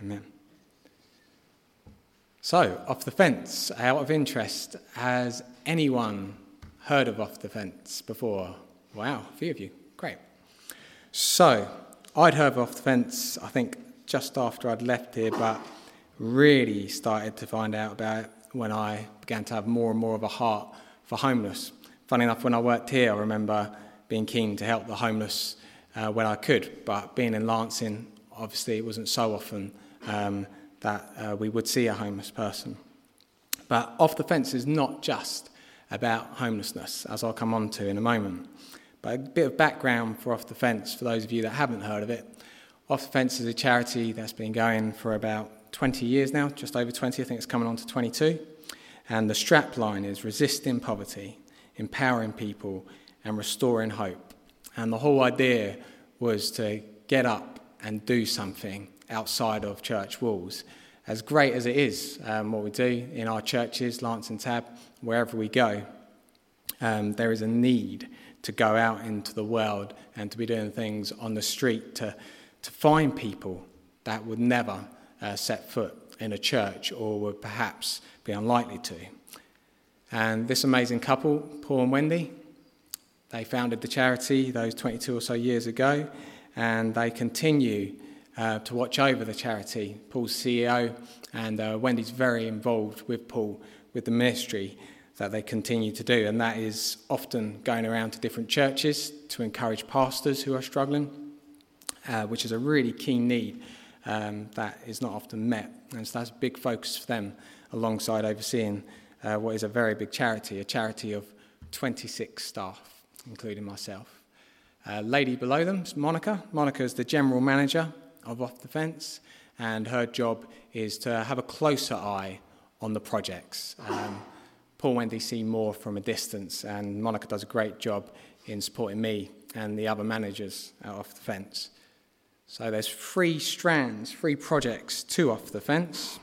Amen. So, Off the Fence, out of interest, has anyone heard of Off the Fence before? Wow, a few of you. Great. So, I'd heard of Off the Fence, I think, just after I'd left here, but really started to find out about it when I began to have more and more of a heart for homeless. Funny enough, when I worked here, I remember being keen to help the homeless when I could, but being in Lancing, obviously it wasn't so often that we would see a homeless person. But Off the Fence is not just about homelessness, as I'll come on to in a moment. But a bit of background for Off the Fence, for those of you that haven't heard of it. Off the Fence is a charity that's been going for about 20 years now, just over 20, I think it's coming on to 22. And the strapline is resisting poverty, empowering people, and restoring hope. And the whole idea was to get up and do something outside of church walls. As great as it is, what we do in our churches, Lance and Tab, wherever we go, there is a need to go out into the world and to be doing things on the street to find people that would never set foot in a church or would perhaps be unlikely to. And this amazing couple, Paul and Wendy, they founded the charity those 22 or so years ago, and they continue to watch over the charity. Paul's CEO, and Wendy's very involved with Paul, with the ministry that they continue to do, and that is often going around to different churches to encourage pastors who are struggling, which is a really key need that is not often met. And so that's a big focus for them, alongside overseeing what is a very big charity, a charity of 26 staff, including myself. Lady below them is Monica. Monica is the general manager of Off the Fence, and her job is to have a closer eye on the projects. Paul and Wendy see more from a distance, and Monica does a great job in supporting me and the other managers at Off the Fence. So there's 3 strands, 3 projects to Off the Fence.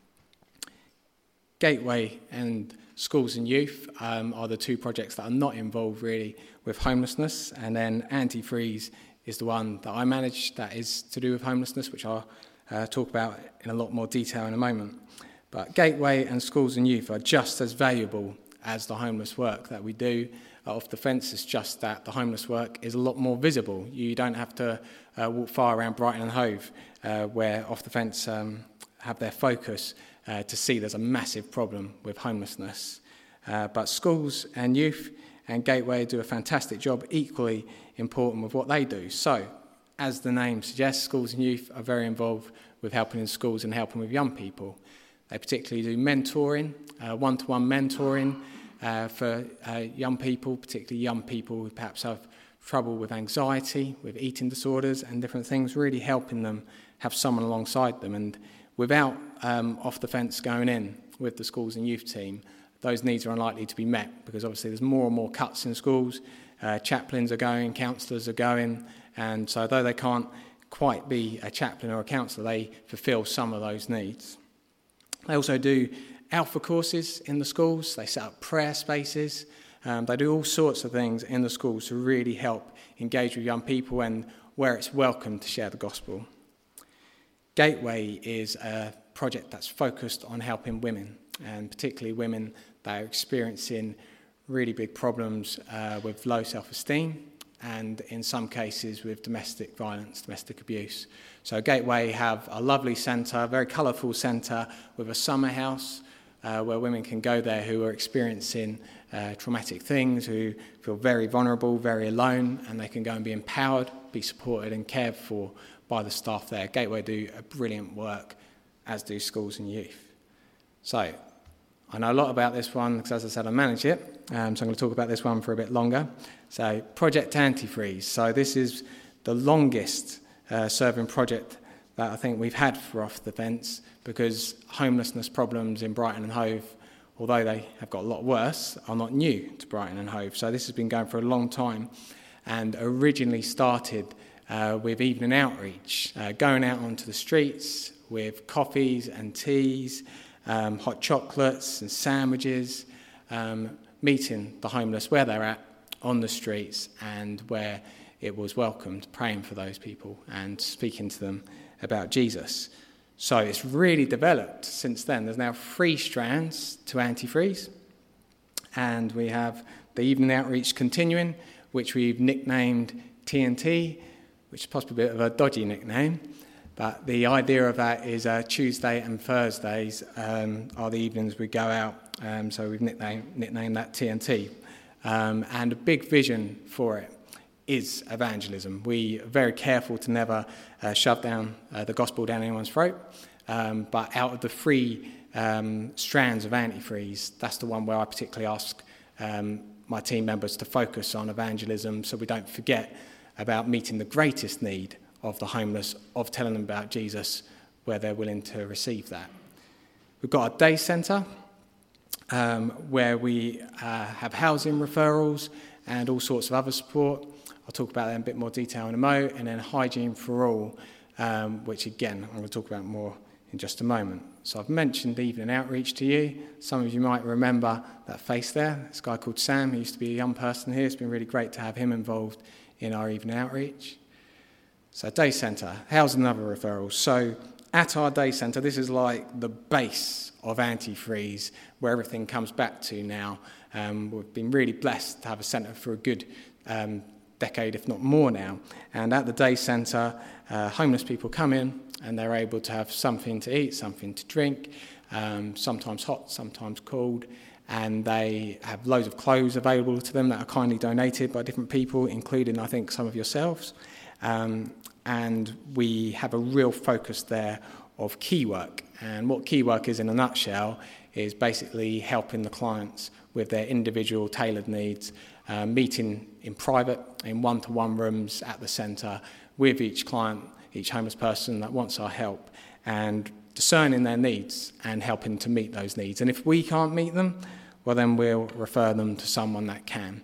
Gateway and Schools and Youth are the 2 projects that are not involved really with homelessness, and then Antifreeze is the one that I manage that is to do with homelessness, which I'll talk about in a lot more detail in a moment. But Gateway and Schools and Youth are just as valuable as the homeless work that we do Off the Fence. It's just that the homeless work is a lot more visible. You don't have to walk far around Brighton and Hove, where Off the Fence have their focus to see there's a massive problem with homelessness. But Schools and Youth and Gateway do a fantastic job, equally important with what they do. So, as the name suggests, Schools and Youth are very involved with helping in schools and helping with young people. They particularly do mentoring, one-to-one mentoring for young people, particularly young people who perhaps have trouble with anxiety, with eating disorders and different things, really helping them have someone alongside them. And without Off the Fence going in with the Schools and Youth team, those needs are unlikely to be met, because obviously there's more and more cuts in schools, chaplains are going, counsellors are going, and so though they can't quite be a chaplain or a counsellor, they fulfil some of those needs. They also do alpha courses in the schools, they set up prayer spaces, they do all sorts of things in the schools to really help engage with young people and where it's welcome to share the gospel. Gateway is a project that's focused on helping women, and particularly women that are experiencing really big problems with low self-esteem, and in some cases with domestic violence, domestic abuse. So Gateway have a lovely centre, a very colourful centre with a summer house where women can go there who are experiencing traumatic things, who feel very vulnerable, very alone, and they can go and be empowered, be supported and cared for by the staff there. Gateway do a brilliant work, as do Schools and Youth. So I know a lot about this one because, as I said, I manage it, so I'm going to talk about this one for a bit longer. So Project Antifreeze. So this is the longest serving project that I think we've had for Off the Fence, because homelessness problems in Brighton and Hove, although they have got a lot worse, are not new to Brighton and Hove. So this has been going for a long time, and originally started with evening outreach, going out onto the streets with coffees and teas, hot chocolates and sandwiches, meeting the homeless where they're at on the streets and where it was welcomed, praying for those people and speaking to them about Jesus. So it's really developed since then. There's now 3 strands to Antifreeze, and we have the evening outreach continuing, which we've nicknamed TNT, which is possibly a bit of a dodgy nickname, but the idea of that is Tuesday and Thursdays are the evenings we go out, so we've nicknamed that TNT. And a big vision for it is evangelism. We are very careful to never shove down the gospel down anyone's throat, but out of the 3 strands of Antifreeze, that's the one where I particularly ask my team members to focus on evangelism, so we don't forget about meeting the greatest need of the homeless, of telling them about Jesus where they're willing to receive that. We've got a day centre where we have housing referrals and all sorts of other support. I'll talk about that in a bit more detail in a moment. And then Hygiene for All, which again, I'm going to talk about more in just a moment. So I've mentioned evening outreach to you. Some of you might remember that face there. This guy called Sam, he used to be a young person here. It's been really great to have him involved in our evening outreach. So day centre, housing and other referrals. So at our day centre, this is like the base of Antifreeze, where everything comes back to now. We've been really blessed to have a centre for a good decade, if not more now. And at the day centre, homeless people come in and they're able to have something to eat, something to drink, sometimes hot, sometimes cold. And they have loads of clothes available to them that are kindly donated by different people, including, I think, some of yourselves. And we have a real focus there of key work. And what key work is in a nutshell is basically helping the clients with their individual tailored needs, meeting in private, in one-to-one rooms at the centre with each client, each homeless person that wants our help, and discerning their needs and helping to meet those needs. And if we can't meet them, well, then we'll refer them to someone that can.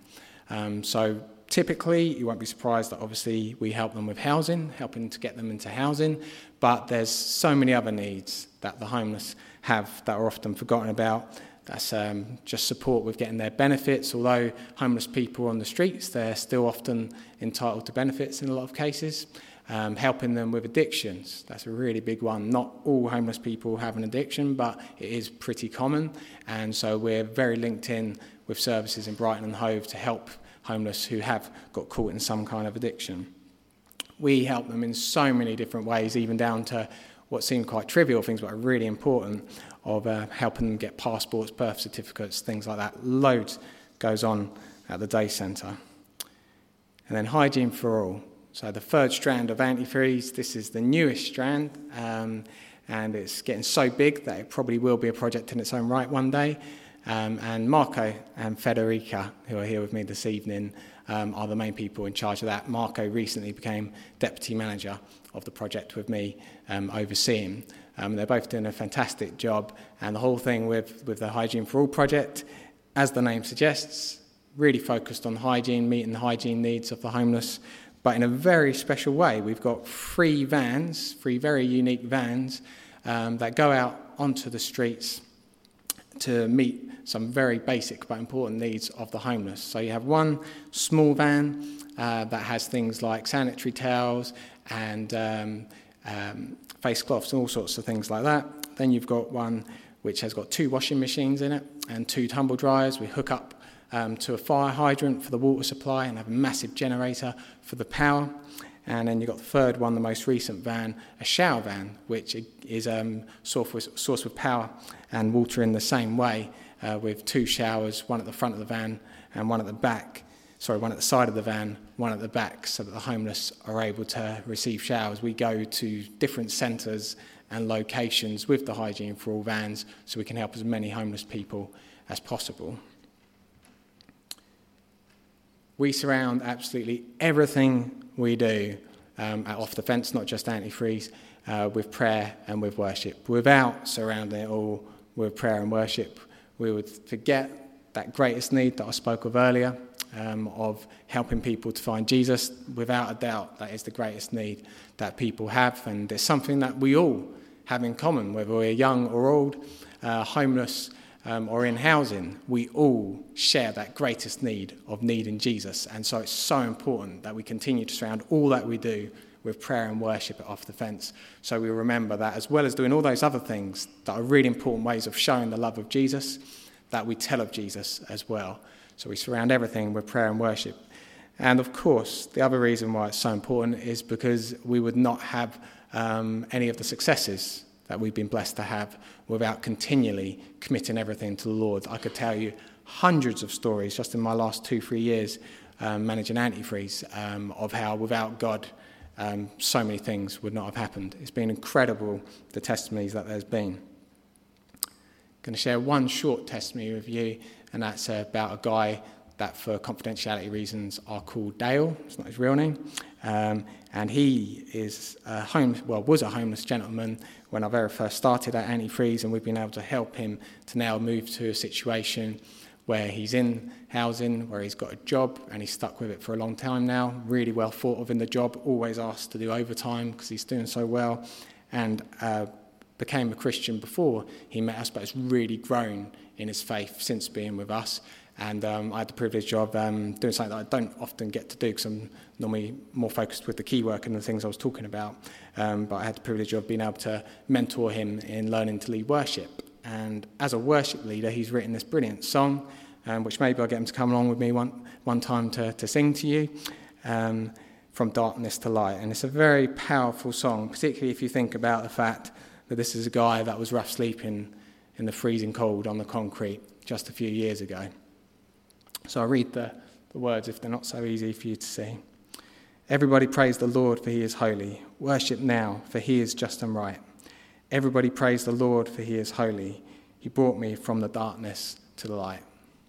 So typically, you won't be surprised that obviously we help them with housing, helping to get them into housing, but there's so many other needs that the homeless have that are often forgotten about. That's just support with getting their benefits. Although homeless people on the streets, they're still often entitled to benefits in a lot of cases. Helping them with addictions, that's a really big one. Not all homeless people have an addiction, but it is pretty common. And so we're very linked in with services in Brighton and Hove to help homeless who have got caught in some kind of addiction. We help them in so many different ways, even down to what seem quite trivial things, but are really important, of helping them get passports, birth certificates, things like that. Loads goes on at the day centre. And then Hygiene for All. So the 3rd strand of Antifreeze, this is the newest strand, and it's getting so big that it probably will be a project in its own right one day. And Marco and Federica, who are here with me this evening, are the main people in charge of that. Marco recently became deputy manager of the project with me overseeing. They're both doing a fantastic job, and the whole thing with the Hygiene for All project, as the name suggests, really focused on hygiene, meeting the hygiene needs of the homeless, but in a very special way. We've got 3 vans, 3 very unique vans, that go out onto the streets to meet some very basic but important needs of the homeless. So you have one small van that has things like sanitary towels and face cloths and all sorts of things like that. Then you've got one which has got 2 washing machines in it and 2 tumble dryers. We hook up to a fire hydrant for the water supply and have a massive generator for the power. And then you've got the 3rd one, the most recent van, a shower van, which is sourced with power and water in the same way, with 2 showers, one at the front of the van and one at the back. One at the side of the van, one at the back, so that the homeless are able to receive showers. We go to different centres and locations with the Hygiene for All vans so we can help as many homeless people as possible. We surround absolutely everything we do at Off the Fence, not just Antifreeze, with prayer and with worship. Without surrounding it all with prayer and worship, we would forget that greatest need that I spoke of earlier, of helping people to find Jesus. Without a doubt, that is the greatest need that people have, and it's something that we all have in common, whether we're young or old, homeless or in housing. We all share that greatest need of needing Jesus, and so it's so important that we continue to surround all that we do with prayer and worship at Off the Fence. So we remember that as well as doing all those other things that are really important ways of showing the love of Jesus, that we tell of Jesus as well. So we surround everything with prayer and worship. And of course, the other reason why it's so important is because we would not have any of the successes that we've been blessed to have without continually committing everything to the Lord. I could tell you hundreds of stories just in my last 2-3 years managing Antifreeze of how without God so many things would not have happened. It's been incredible, the testimonies that there's been. I'm going to share one short testimony with you, and that's about a guy that for confidentiality reasons are called Dale. It's not his real name. And he is was a homeless gentleman when I very first started at Antifreeze, and we've been able to help him to now move to a situation where he's in housing, where he's got a job, and he's stuck with it for a long time now, really well thought of in the job, always asked to do overtime because he's doing so well, and became a Christian before he met us, but has really grown in his faith since being with us. And I had the privilege of doing something that I don't often get to do because I'm normally more focused with the key work and the things I was talking about. But I had the privilege of being able to mentor him in learning to lead worship. And as a worship leader, he's written this brilliant song, which maybe I'll get him to come along with me one time to sing to you, From Darkness to Light. And it's a very powerful song, particularly if you think about the fact that this is a guy that was rough sleeping in the freezing cold on the concrete just a few years ago. So I'll read the words if they're not so easy for you to see. Everybody praise the Lord, for he is holy. Worship now, for he is just and right. Everybody praise the Lord, for he is holy. He brought me from the darkness to the light.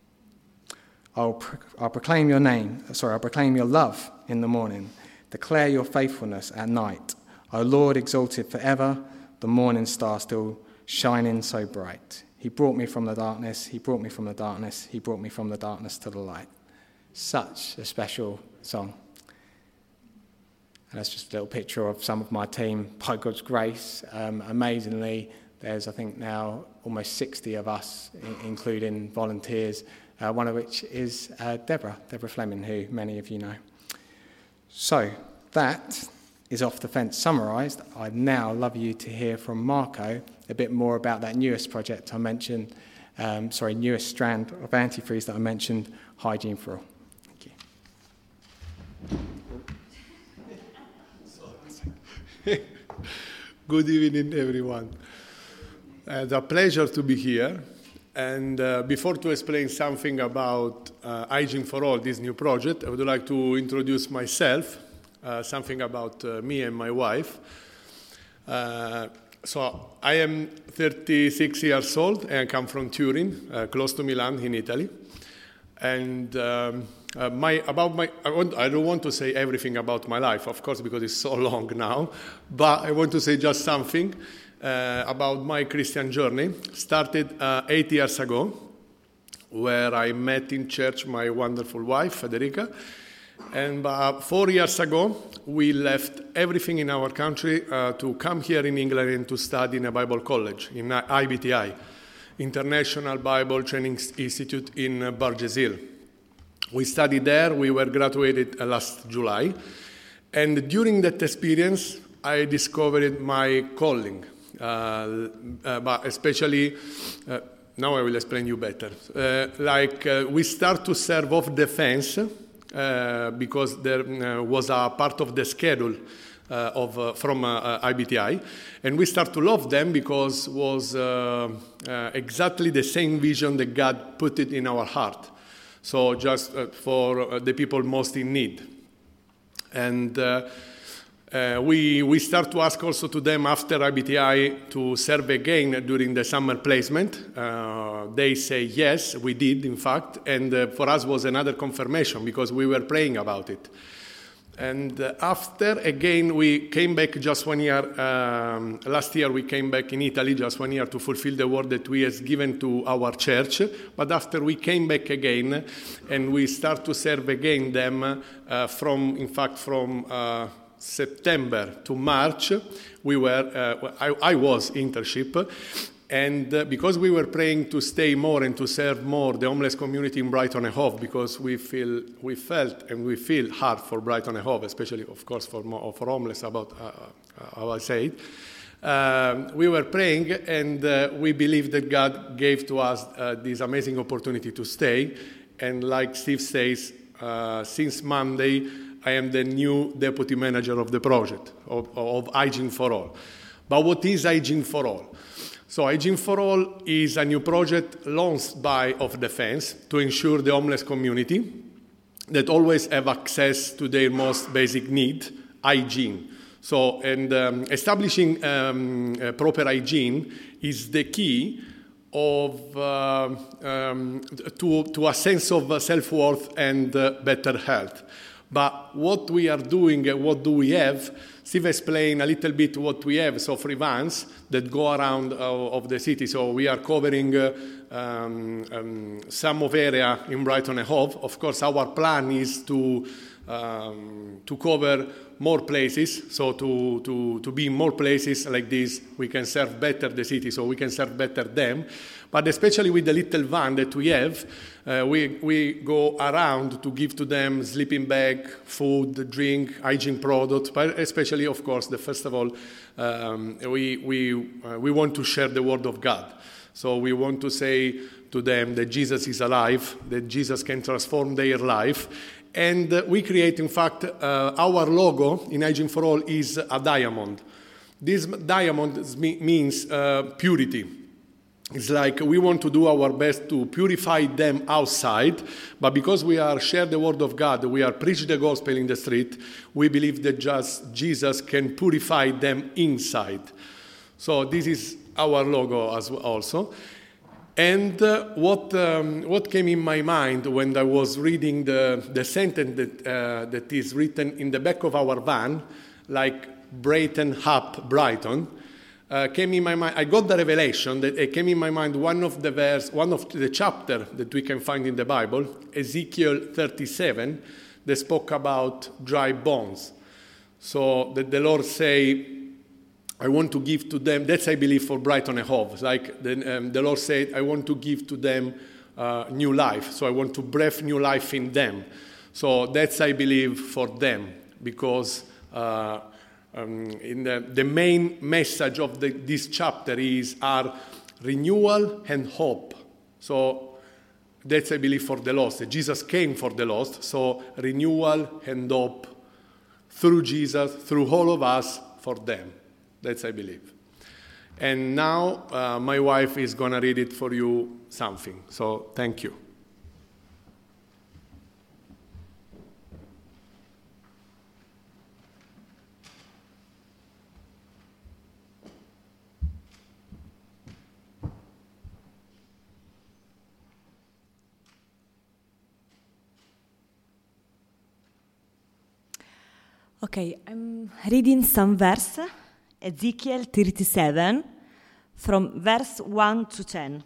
I'll proclaim your name. I'll proclaim your love in the morning. Declare your faithfulness at night. O Lord, exalted forever, the morning star still shining so bright. He brought me from the darkness, he brought me from the darkness, he brought me from the darkness to the light. Such a special song. And that's just a little picture of some of my team, by God's grace. Amazingly, there's, I think, now almost 60 of us, including volunteers, one of which is Deborah Fleming, who many of you know. So that is Off the Fence summarised. I'd now love you to hear from Marco a bit more about that newest project I mentioned, newest strand of Antifreeze that I mentioned, Hygiene for All. Thank you. Good evening, everyone. It's a pleasure to be here. And before to explain something about Hygiene for All, this new project, I would like to introduce myself, something about me and my wife. So I am 36 years old and I come from Turin, close to Milan in Italy. And I don't want to say everything about my life, of course, because it's so long now. But I want to say just something about my Christian journey. Started 8 years ago, where I met in church my wonderful wife, Federica. And 4 years ago, we left everything in our country to come here in England and to study in a Bible college, in IBTI, International Bible Training Institute in Burgess Hill. We studied there. We were graduated last July. And during that experience, I discovered my calling. But especially, now I will explain you better. We start to serve Off the Fence because there was a part of the schedule from IBTI, and we start to love them because it was exactly the same vision that God put it in our heart. So just for the people most in need. And we start to ask also to them after IBTI to serve again during the summer placement. They say yes, we did, in fact, and for us was another confirmation because we were praying about it. And after, again, we came back just 1 year. Last year we came back in Italy just 1 year to fulfill the word that we has given to our church. But after we came back again, and we start to serve again them from September to March, I was internship, And because we were praying to stay more and to serve more the homeless community in Brighton and Hove, because we felt and we feel hard for Brighton and Hove, especially, of course, for homeless, about how I say it. We were praying, and we believed that God gave to us this amazing opportunity to stay. And like Steve says, since Monday, I am the new deputy manager of the project, of Hygiene for All. But what is Hygiene for All? So Hygiene for All is a new project launched by Of Defense to ensure the homeless community that always have access to their most basic need, hygiene. So, and establishing proper hygiene is the key of to a sense of self-worth and better health. But what we are doing, what do we have? Steve explained a little bit what we have. So free vans that go around of the city. So we are covering some of area in Brighton and Hove. Of course, our plan is to cover more places. So to be in more places like this, we can serve better the city. So we can serve better them. But especially with the little van that we have, we go around to give to them sleeping bag, food, drink, hygiene products. But especially, of course, first of all, we want to share the word of God. So we want to say to them that Jesus is alive, that Jesus can transform their life. And we create, in fact, our logo in Hygiene for All is a diamond. This diamond means purity. It's like we want to do our best to purify them outside, but because we are share the word of God, we are preach the gospel in the street, we believe that just Jesus can purify them inside. So this is our logo as well also. And what came in my mind when I was reading the sentence that is written in the back of our van, like Brighton Hub Brighton, came in my mind. I got the revelation that it came in my mind. One of the chapter that we can find in the Bible, Ezekiel 37, that spoke about dry bones. So that the Lord say, I want to give to them. That's I believe for Brighton and Hove. Like the Lord said, I want to give to them new life. So I want to breathe new life in them. So that's I believe for them because. In the main message of this chapter are renewal and hope. So that's, I believe, for the lost. Jesus came for the lost. So renewal and hope through Jesus, through all of us, for them. That's, I believe. And now my wife is going to read it for you something. So thank you. Okay, I'm reading some verse, Ezekiel 37, from verse 1 to 10.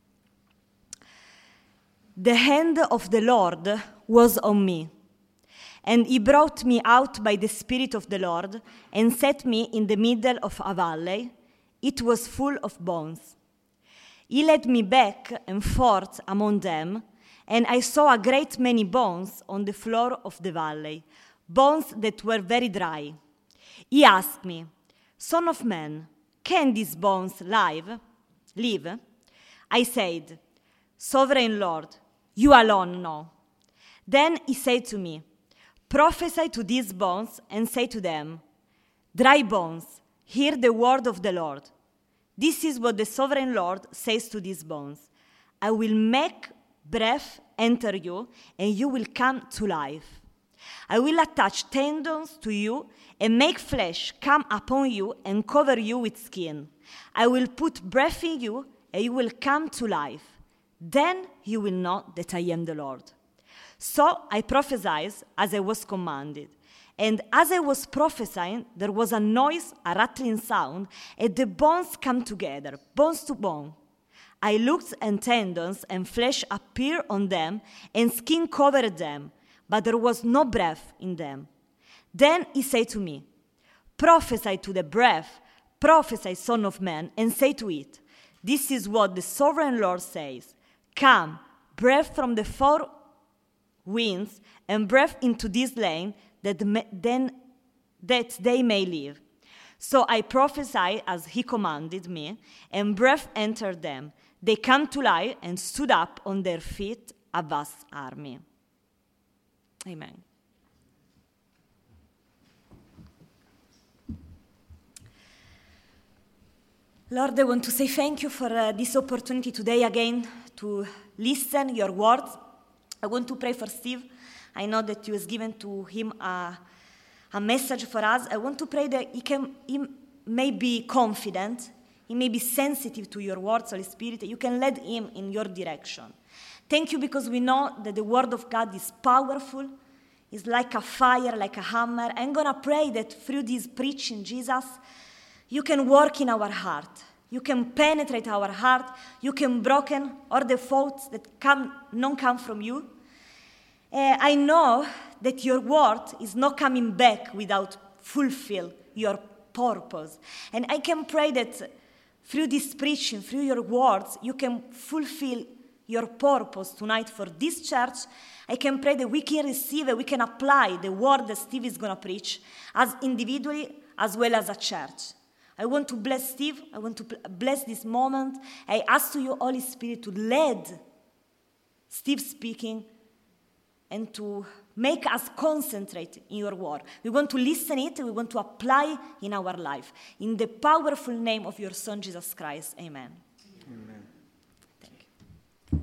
The hand of the Lord was on me, and he brought me out by the Spirit of the Lord and set me in the middle of a valley. It was full of bones. He led me back and forth among them, and I saw a great many bones on the floor of the valley, bones that were very dry. He asked me, Son of man, can these bones live? I said, Sovereign Lord, you alone know. Then he said to me, Prophesy to these bones and say to them, Dry bones, hear the word of the Lord. This is what the Sovereign Lord says to these bones. I will make breath enter you, and you will come to life. I will attach tendons to you and make flesh come upon you and cover you with skin. I will put breath in you and you will come to life. Then you will know that I am the Lord. So I prophesied as I was commanded. And as I was prophesying, there was a noise, a rattling sound, and the bones come together, bones to bone. I looked, and tendons and flesh appeared on them, and skin covered them, but there was no breath in them. Then he said to me, Prophesy to the breath, prophesy, Son of Man, and say to it, This is what the sovereign Lord says. Come, breath from the four winds, and breath into this land, that they may live. So I prophesied as he commanded me, and breath entered them. They came to life and stood up on their feet, a vast army. Amen. Lord, I want to say thank you for this opportunity today again to listen your words. I want to pray for Steve. I know that you have given to him a message for us. I want to pray that he may be confident, he may be sensitive to your words, Holy Spirit. You can lead him in your direction. Thank you because we know that the word of God is powerful. It's like a fire, like a hammer. I'm going to pray that through this preaching, Jesus, you can work in our heart. You can penetrate our heart. You can broken all the thoughts that don't come from you. I know that your word is not coming back without fulfill your purpose. And I can pray that through this preaching, through your words, you can fulfill your purpose tonight for this church. I can pray that we can receive it, we can apply the word that Steve is going to preach as individually as well as a church. I want to bless Steve. I want to bless this moment. I ask to you, Holy Spirit, to lead Steve speaking and to make us concentrate in your word. We want to listen it. We want to apply in our life. In the powerful name of your Son, Jesus Christ. Amen. Amen. Thank you.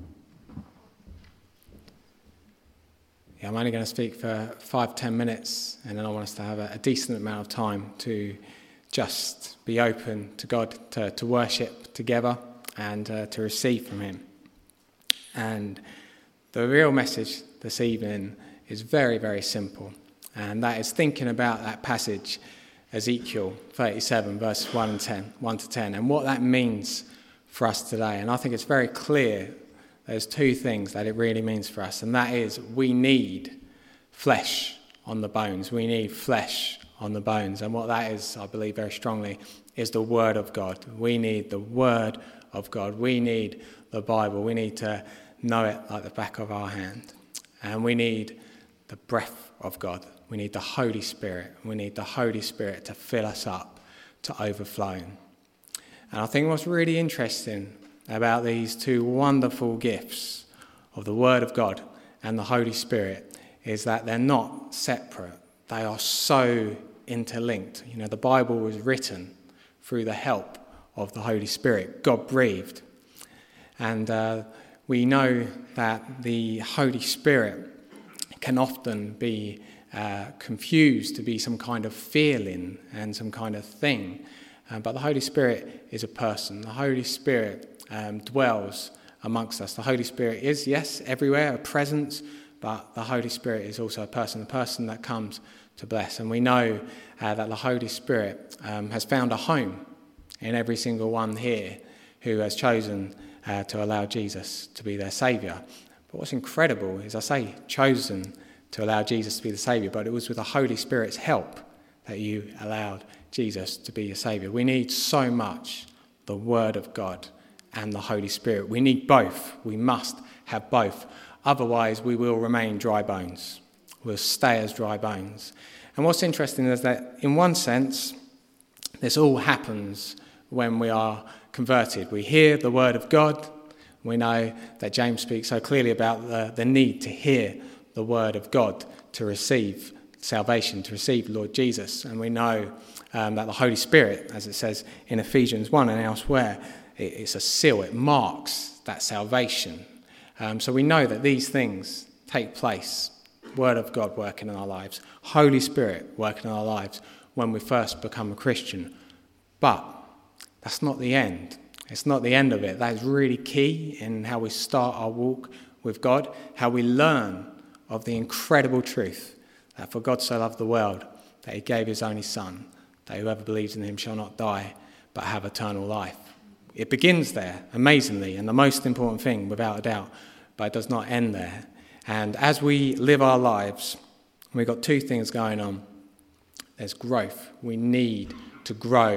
Yeah, I'm only going to speak for 5-10 minutes, and then I want us to have a decent amount of time to just be open to God, to worship together and to receive from him. And the real message this evening is very, very simple. And that is thinking about that passage, Ezekiel 37, verse 1 to 10, and what that means for us today. And I think it's very clear there's two things that it really means for us. And that is we need flesh on the bones. We need flesh on the bones. And what that is, I believe very strongly, is the Word of God. We need the Word of God. We need the Bible. We need to know it like the back of our hand. And we need the breath of God. We need the Holy Spirit. We need the Holy Spirit to fill us up to overflowing. And I think what's really interesting about these two wonderful gifts of the Word of God and the Holy Spirit is that they're not separate. They are so interlinked. You know, the Bible was written through the help of the Holy Spirit. God breathed. And we know that the Holy Spirit can often be confused to be some kind of feeling and some kind of thing. But the Holy Spirit is a person. The Holy Spirit dwells amongst us. The Holy Spirit is, yes, everywhere, a presence, but the Holy Spirit is also a person that comes to bless. And we know that the Holy Spirit has found a home in every single one here who has chosen to allow Jesus to be their Saviour. But what's incredible is, I say chosen to allow Jesus to be the Saviour, but it was with the Holy Spirit's help that you allowed Jesus to be your Saviour. We need so much the Word of God and the Holy Spirit. We need both. We must have both. Otherwise, we will remain dry bones. We'll stay as dry bones. And what's interesting is that, in one sense, this all happens when we are converted. We hear the Word of God. We know that James speaks so clearly about the need to hear the Word of God to receive salvation, to receive Lord Jesus. And we know that the Holy Spirit, as it says in Ephesians 1 and elsewhere, it's a seal. It marks that salvation. So we know that these things take place. Word of God working in our lives. Holy Spirit working in our lives when we first become a Christian. But that's not the end. It's not the end of it. That is really key in how we start our walk with God, how we learn of the incredible truth that for God so loved the world that he gave his only Son, that whoever believes in him shall not die but have eternal life. It begins there, amazingly, and the most important thing, without a doubt, but it does not end there. And as we live our lives, we've got two things going on. There's growth. We need to grow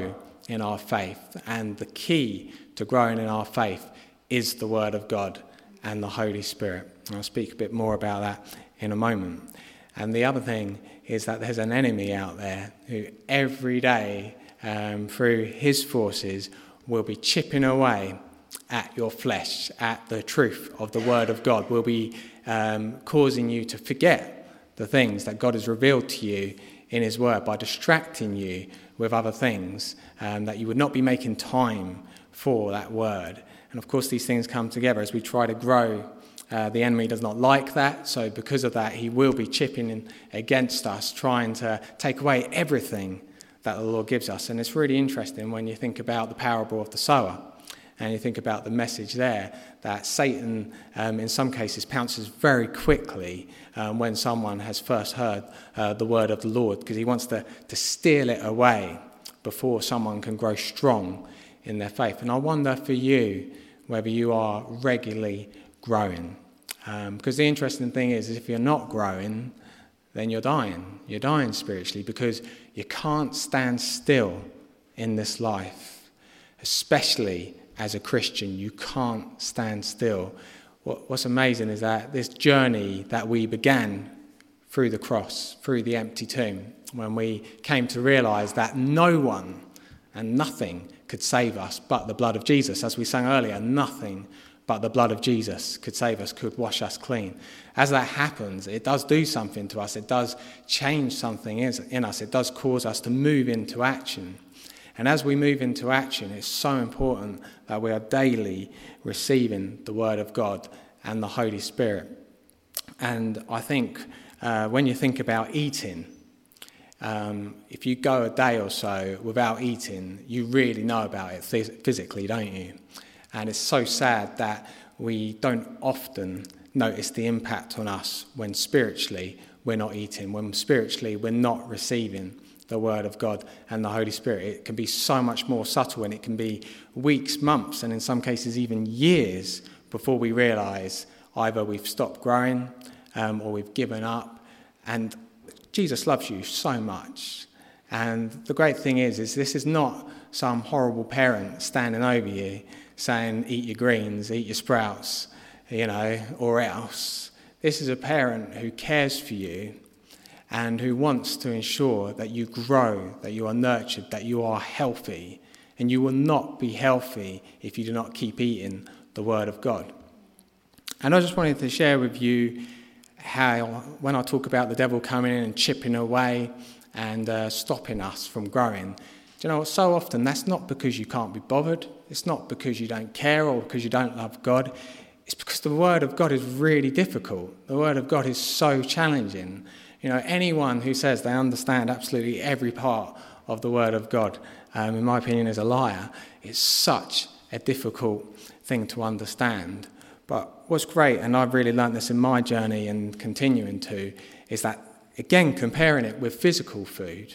in our faith. And the key to growing in our faith is the Word of God and the Holy Spirit. I'll speak a bit more about that in a moment. And the other thing is that there's an enemy out there who every day, through his forces, will be chipping away at your flesh, at the truth of the Word of God, will be causing you to forget the things that God has revealed to you in his Word by distracting you with other things, that you would not be making time for that Word. And of course these things come together as we try to grow. The enemy does not like that, so because of that he will be chipping in against us, trying to take away everything that the Lord gives us. And it's really interesting when you think about the parable of the sower and you think about the message there, that Satan in some cases pounces very quickly when someone has first heard the word of the Lord, because he wants to steal it away before someone can grow strong in their faith. And I wonder for you whether you are regularly growing, because the interesting thing is if you're not growing, then you're dying spiritually, because you can't stand still in this life, especially as a Christian. You can't stand still. What's amazing is that this journey that we began through the cross, through the empty tomb, when we came to realize that no one and nothing could save us but the blood of Jesus. As we sang earlier, nothing but the blood of Jesus could save us, could wash us clean. As that happens, it does do something to us. It does change something in us. It does cause us to move into action. And as we move into action, it's so important that we are daily receiving the Word of God and the Holy Spirit. And I think when you think about eating, if you go a day or so without eating, you really know about it physically, don't you? And it's so sad that we don't often notice the impact on us when spiritually we're not eating, when spiritually we're not receiving the Word of God and the Holy Spirit. It can be so much more subtle, and it can be weeks, months, and in some cases even years before we realise either we've stopped growing or we've given up. And Jesus loves you so much. And the great thing is this is not some horrible parent standing over you saying, eat your greens, eat your sprouts, or else. This is a parent who cares for you and who wants to ensure that you grow, that you are nurtured, that you are healthy. And you will not be healthy if you do not keep eating the Word of God. And I just wanted to share with you how, when I talk about the devil coming in and chipping away and stopping us from growing, so often that's not because you can't be bothered. It's not because you don't care or because you don't love God. It's because the Word of God is really difficult. The Word of God is so challenging. Anyone who says they understand absolutely every part of the Word of God, in my opinion, is a liar. It's such a difficult thing to understand. But what's great, and I've really learnt this in my journey and continuing to, is that, again, comparing it with physical food,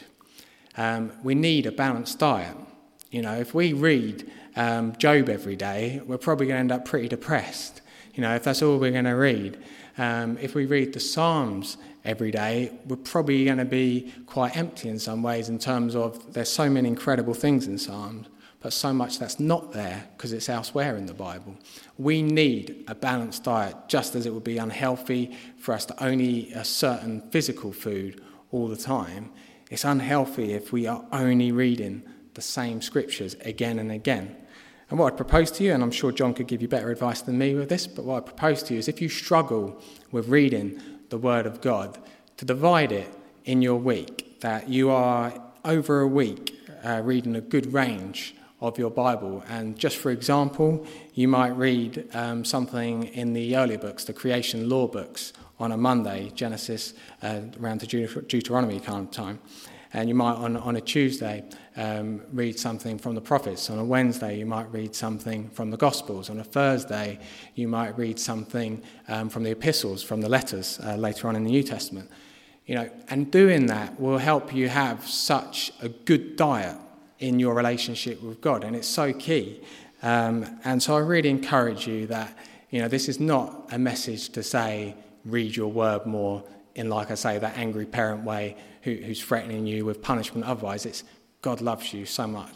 we need a balanced diet. If we read Job every day, we're probably going to end up pretty depressed. If that's all we're going to read. If we read the Psalms every day, we're probably going to be quite empty in some ways, in terms of there's so many incredible things in Psalms, but so much that's not there because it's elsewhere in the Bible. We need a balanced diet, just as it would be unhealthy for us to only eat a certain physical food all the time. It's unhealthy if we are only reading the same scriptures again and again. And what I'd propose to you, and I'm sure John could give you better advice than me with this, but what I'd propose to you is if you struggle with reading the Word of God, to divide it in your week, that you are over a week reading a good range of your Bible. And just for example, you might read something in the earlier books, the creation law books, on a Monday, Genesis around to Deuteronomy kind of time. And you might, on a Tuesday, read something from the prophets. On a Wednesday, you might read something from the Gospels. On a Thursday, you might read something from the epistles, from the letters later on in the New Testament. And doing that will help you have such a good diet in your relationship with God. And it's so key. And so I really encourage you that, this is not a message to say, read your word more in, like I say, that angry parent way who's threatening you with punishment. Otherwise, it's God loves you so much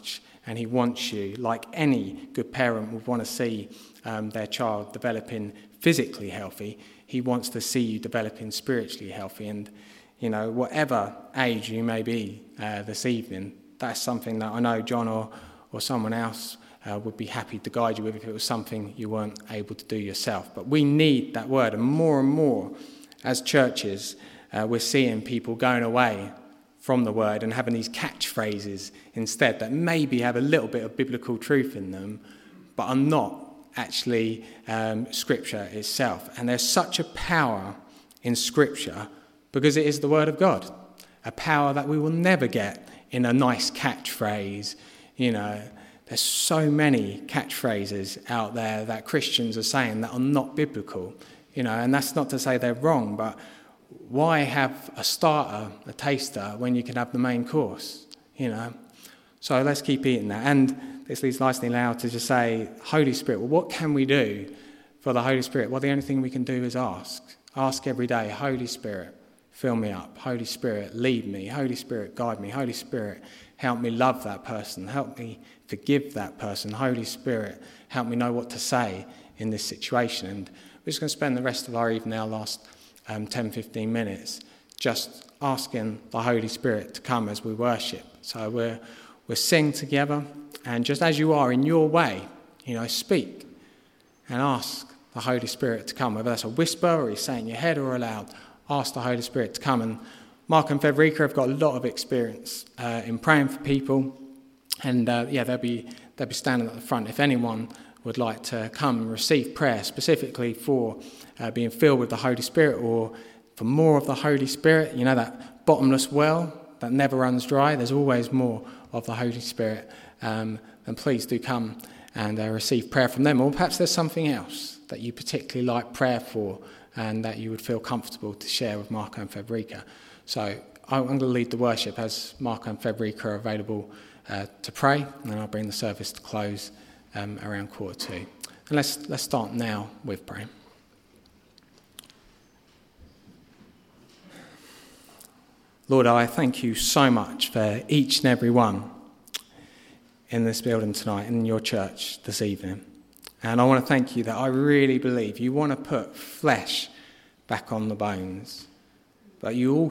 and he wants you, like any good parent would want to see their child developing physically healthy. He wants to see you developing spiritually healthy. And, you know, whatever age you may be this evening, that's something that I know John or someone else would be happy to guide you with if it was something you weren't able to do yourself. But we need that word, and more as churches, we're seeing people going away from the word and having these catchphrases instead that maybe have a little bit of biblical truth in them, but are not actually Scripture itself. And there's such a power in Scripture because it is the Word of God, a power that we will never get in a nice catchphrase. You know, there's so many catchphrases out there that Christians are saying that are not biblical. You know, and that's not to say they're wrong, but why have a starter, a taster, when you can have the main course? You know, so let's keep eating that. And this leads nicely now to just say, Holy Spirit, well, what can we do for the Holy Spirit? Well, the only thing we can do is ask. Ask every day, Holy Spirit, fill me up. Holy Spirit, lead me. Holy Spirit, guide me. Holy Spirit, help me love that person. Help me forgive that person. Holy Spirit, help me know what to say in this situation. And we're just going to spend the rest of our evening, our last 10-15 minutes, just asking the Holy Spirit to come as we worship. So we'll sing together, and just as you are in your way, you know, speak and ask the Holy Spirit to come, whether that's a whisper or you say in your head or aloud. Ask the Holy Spirit to come. And Mark and Federica have got a lot of experience in praying for people, and they'll be standing at the front if anyone would like to come and receive prayer specifically for being filled with the Holy Spirit or for more of the Holy Spirit. You know, that bottomless well that never runs dry. There's always more of the Holy Spirit. Then please do come and receive prayer from them. Or perhaps there's something else that you particularly like prayer for and that you would feel comfortable to share with Marco and Federica. So I'm going to lead the worship as Marco and Federica are available to pray, and then I'll bring the service to close around 2:15. And let's start now with praying. Lord, I thank you so much for each and every one in this building tonight, in your church this evening. And I want to thank you that I really believe you want to put flesh back on the bones, but you want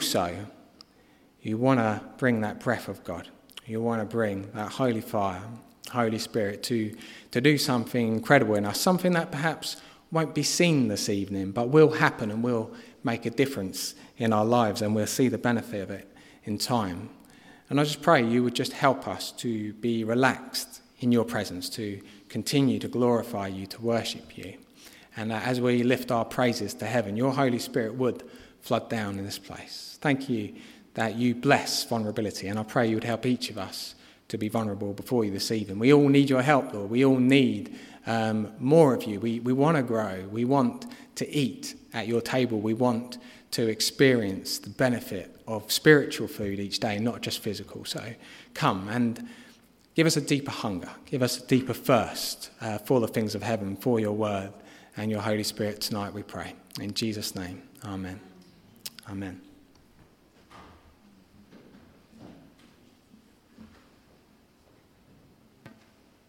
to bring that breath of God. You want to bring that holy fire, Holy Spirit, to do something incredible in us, something that perhaps won't be seen this evening, but will happen and will make a difference in our lives, and we'll see the benefit of it in time. And I just pray you would just help us to be relaxed in your presence, to continue to glorify you, to worship you. And as we lift our praises to heaven, your Holy Spirit would flood down in this place. Thank you that you bless vulnerability, and I pray you would help each of us to be vulnerable before you this evening. We all need your help, Lord. We all need more of you. We want to grow. We want to eat at your table. We want to experience the benefit of spiritual food each day, not just physical. So come and give us a deeper hunger. Give us a deeper thirst for the things of heaven, for your word and your Holy Spirit tonight, we pray. In Jesus' name, amen. Amen.